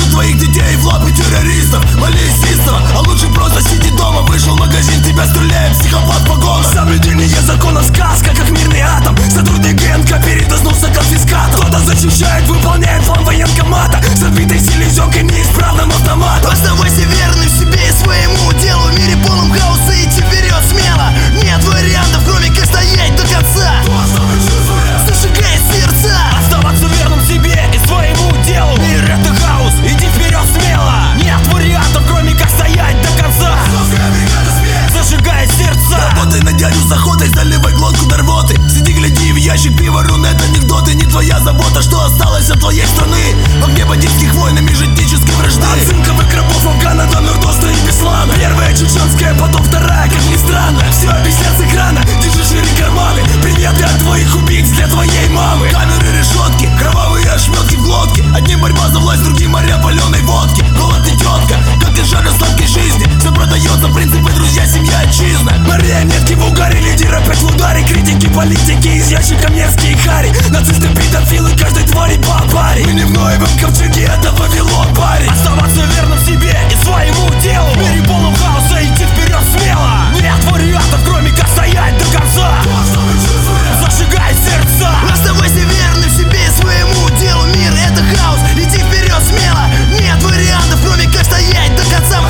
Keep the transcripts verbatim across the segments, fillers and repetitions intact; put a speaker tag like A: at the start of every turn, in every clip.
A: твоих детей в лапы террористов. Молись истово, а лучше просто сиди дома. Вышел в магазин, тебя стреляет психопат в погонах. Соблюдение закона сказка, как мирный атом. Сотрудник ГНК передознулся конфискатом. Кто-то защищает, выполняет план военкомата. С отбитой селезенкой, неисправным автоматом.
B: Оставайся верным себе и своему делу. В мире полном хаоса идти вперед смело. Нет вариантов, кроме как стоять до конца. Зажигает сердца.
A: Оставаться верным себе и своему делу. Мир — это хаос, иди вперед смело. Нет вариантов, кроме как стоять до конца. Зажигает сердца. Работай на дядю с охотой, заливай глотку до рвоты. Сиди, гляди в ящик пива, рунет, анекдоты. Не твоя забота, что осталось от твоей страны. В огне бандитских войн и межэтнической вражды. От цинковых крабов Афгана до Нурдоста и Беслана. Первая чеченская, потом вторая, как ни странно. Все объяснят с экрана, держи шире карманы. Приветы от твоих убийц для твоей мамы. Камеры, решетки, кровавые ошметки в глотке. Одним борьба за власть, другим моря паленой водки. Голод и тетка, как и жара сладкой жизни. Все продается, принципы, друзья, семья, отчизна. Марионетки в угаре, лидеры опять в ударе. Критики, политики, из ящика мерзкие хари. Нацисты, педофилы, каждой твари по паре. Мы не в Ноевом ковчеге, это Вавилон, парень. Оставаться верным себе и своему делу. В мире полном хаоса идти вперед смело. Нет вариантов, кроме как стоять до конца. Зажигай сердца.
B: Оставайся верным себе и своему делу. Мир — это хаос, иди вперед смело. Нет вариантов, кроме как стоять до конца.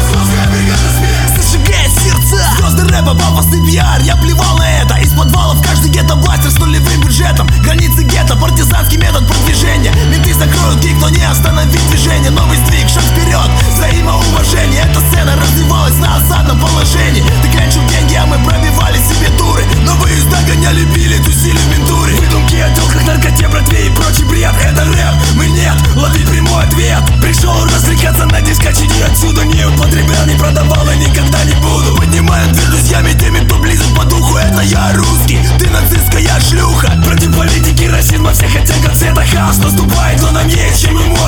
B: Зажигает сердца.
A: Звезды рэпа, пафосный пиар, я плевал на это. Из подвалов каждый гетто-бластер с нулевым бюджетом. Границы гетто, партизанский метод продвижения. Менты закроют гиг, но не остановить движение. Новый сдвиг, шаг вперед, взаимоуважение. Эта сцена развивалась на осадном положении. Ты клянчил деньги, а мы пробивали себе туры. Новые изда гоняли, били, тусили в ментуре. Выдумки о телках, наркоте, братве и прочий бред. Это рэп, мы нет, лови прямой ответ. Пришел развлекаться на дискотеке, отсюда не употреблял, не продавал и никогда не буду. Поднимаю дверь друзьями, теми, кто близок по духу. Это я русский, ты нацистская шлюха. Против политики, расизма, всех оттенков цвета. Хаос наступает, но нам есть чем ему